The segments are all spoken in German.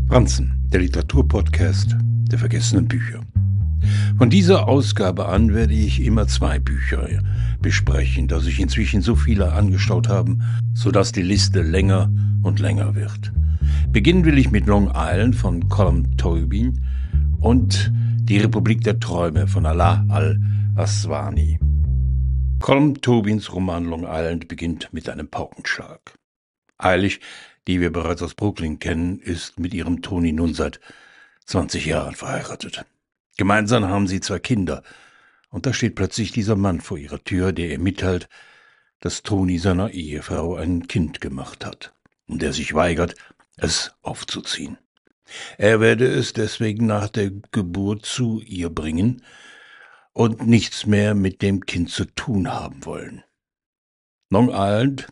Franzen, der Literaturpodcast der vergessenen Bücher. Von dieser Ausgabe an werde ich immer 2 Bücher besprechen, da sich inzwischen so viele angestaut haben, sodass die Liste länger und länger wird. Beginnen will ich mit Long Island von Colm Tóibín und Die Republik der Träume von Alaa al-Aswany. Colm Tóibíns Roman Long Island beginnt mit einem Paukenschlag. Eilish, die wir bereits aus Brooklyn kennen, ist mit ihrem Tony nun seit 20 Jahren verheiratet. Gemeinsam haben sie 2 Kinder, und da steht plötzlich dieser Mann vor ihrer Tür, der ihr mitteilt, dass Tony seiner Ehefrau ein Kind gemacht hat und der sich weigert, es aufzuziehen. Er werde es deswegen nach der Geburt zu ihr bringen und nichts mehr mit dem Kind zu tun haben wollen. Long Island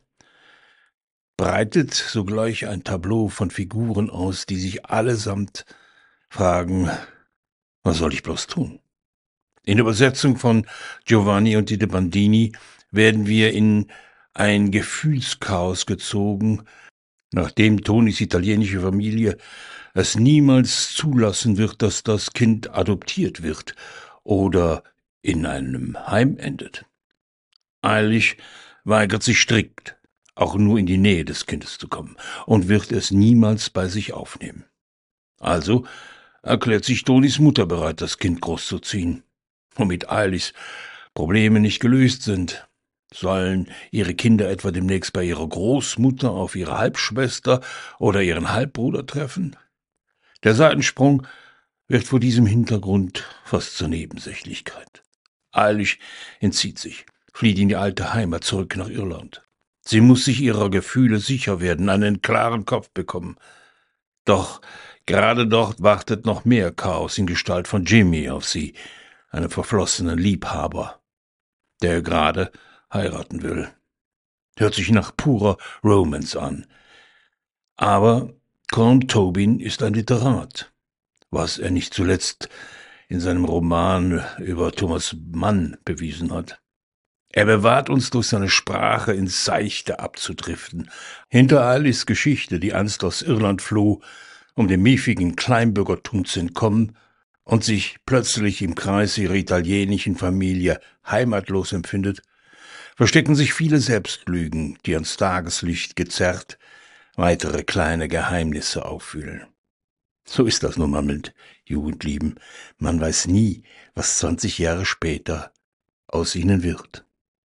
breitet sogleich ein Tableau von Figuren aus, die sich allesamt fragen, was soll ich bloß tun? In der Übersetzung von Giovanni und Tito Bandini werden wir in ein Gefühlschaos gezogen, nachdem Tonys italienische Familie es niemals zulassen wird, dass das Kind adoptiert wird oder in einem Heim endet. Eilish weigert sich strikt, auch nur in die Nähe des Kindes zu kommen, und wird es niemals bei sich aufnehmen. Also erklärt sich Tonys Mutter bereit, das Kind großzuziehen. Womit Eilishs Probleme nicht gelöst sind. Sollen ihre Kinder etwa demnächst bei ihrer Großmutter auf ihre Halbschwester oder ihren Halbbruder treffen? Der Seitensprung wird vor diesem Hintergrund fast zur Nebensächlichkeit. Eilish entzieht sich, flieht in die alte Heimat zurück nach Irland. Sie muss sich ihrer Gefühle sicher werden, einen klaren Kopf bekommen. Doch gerade dort wartet noch mehr Chaos in Gestalt von Jimmy auf sie, einem verflossenen Liebhaber, der gerade heiraten will. Hört sich nach purer Romance an. Aber Colm Tóibín ist ein Literat, was er nicht zuletzt in seinem Roman über Thomas Mann bewiesen hat. Er bewahrt uns durch seine Sprache ins Seichte abzudriften. Hinter Eilishs Geschichte, die einst aus Irland floh, um dem miefigen Kleinbürgertum zu entkommen und sich plötzlich im Kreis ihrer italienischen Familie heimatlos empfindet, verstecken sich viele Selbstlügen, die ans Tageslicht gezerrt weitere kleine Geheimnisse auffühlen. So ist das nun mal mit Jugendlieben. Man weiß nie, was 20 Jahre später aus ihnen wird.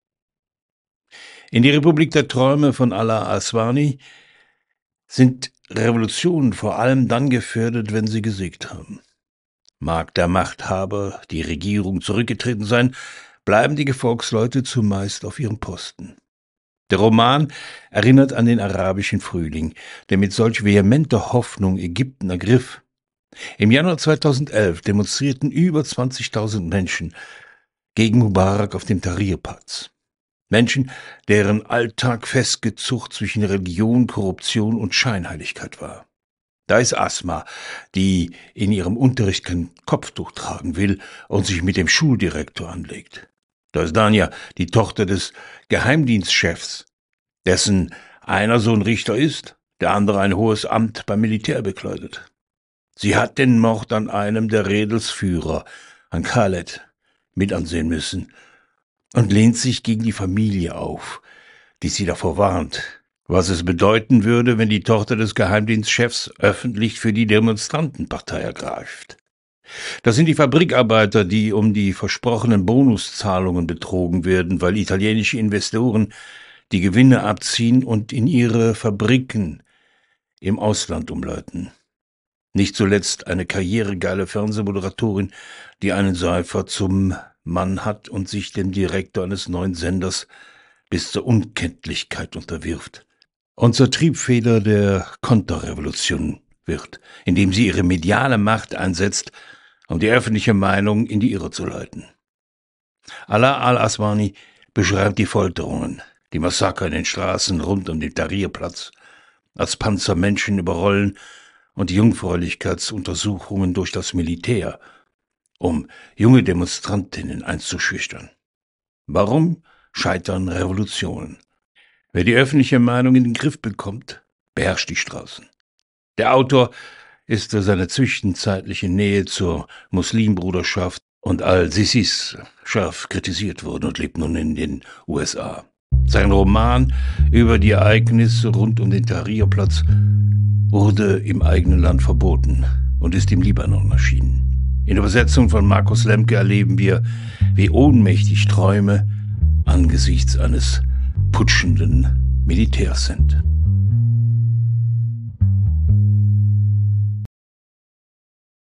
In Die Republik der Träume von Alaa al-Aswany sind Revolutionen vor allem dann gefährdet, wenn sie gesiegt haben. Mag der Machthaber, die Regierung zurückgetreten sein, bleiben die Gefolgsleute zumeist auf ihrem Posten. Der Roman erinnert an den arabischen Frühling, der mit solch vehementer Hoffnung Ägypten ergriff. Im Januar 2011 demonstrierten über 20.000 Menschen gegen Mubarak auf dem Tahrirplatz. Menschen, deren Alltag festgezucht zwischen Religion, Korruption und Scheinheiligkeit war. Da ist Asma, die in ihrem Unterricht kein Kopftuch tragen will und sich mit dem Schuldirektor anlegt. Da ist Dania, die Tochter des Geheimdienstchefs, dessen einer Sohn Richter ist, der andere ein hohes Amt beim Militär bekleidet. Sie hat den Mord an einem der Rädelsführer, an Khaled, mit ansehen müssen und lehnt sich gegen die Familie auf, die sie davor warnt, was es bedeuten würde, wenn die Tochter des Geheimdienstchefs öffentlich für die Demonstrantenpartei ergreift. Das sind die Fabrikarbeiter, die um die versprochenen Bonuszahlungen betrogen werden, weil italienische Investoren die Gewinne abziehen und in ihre Fabriken im Ausland umleiten. Nicht zuletzt eine karrieregeile Fernsehmoderatorin, die einen Seifer zum Mann hat und sich dem Direktor eines neuen Senders bis zur Unkenntlichkeit unterwirft und zur Triebfeder der Konterrevolution wird, indem sie ihre mediale Macht einsetzt, um die öffentliche Meinung in die Irre zu leiten. Alaa al-Aswany beschreibt die Folterungen, die Massaker in den Straßen rund um den Tahrirplatz, als Panzer Menschen überrollen und die Jungfräulichkeitsuntersuchungen durch das Militär, um junge Demonstrantinnen einzuschüchtern. Warum scheitern Revolutionen? Wer die öffentliche Meinung in den Griff bekommt, beherrscht die Straßen. Der Autor ist seine zwischenzeitliche Nähe zur Muslimbruderschaft und Al-Sisis scharf kritisiert worden und lebt nun in den USA. Sein Roman über die Ereignisse rund um den Tahrirplatz wurde im eigenen Land verboten und ist im Libanon erschienen. In Übersetzung von Markus Lemke erleben wir, wie ohnmächtig Träume angesichts eines putschenden Militärs sind.